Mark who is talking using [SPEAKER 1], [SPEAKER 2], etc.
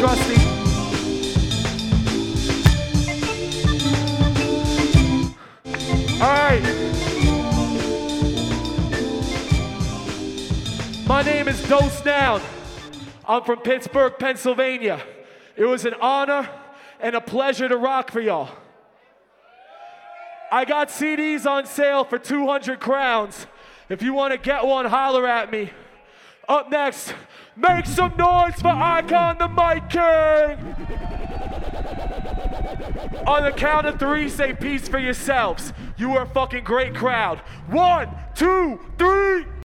[SPEAKER 1] Trusty. All right. My name is Dose Noun. I'm from Pittsburgh, Pennsylvania. It was an honor and a pleasure to rock for y'all. I got CDs on sale for 200 crowns. If you want to get one, holler at me. Up next, make some noise for Icon the Mic King. On the count of 3, say peace for yourselves. You are a fucking great crowd. 1, 2, 3.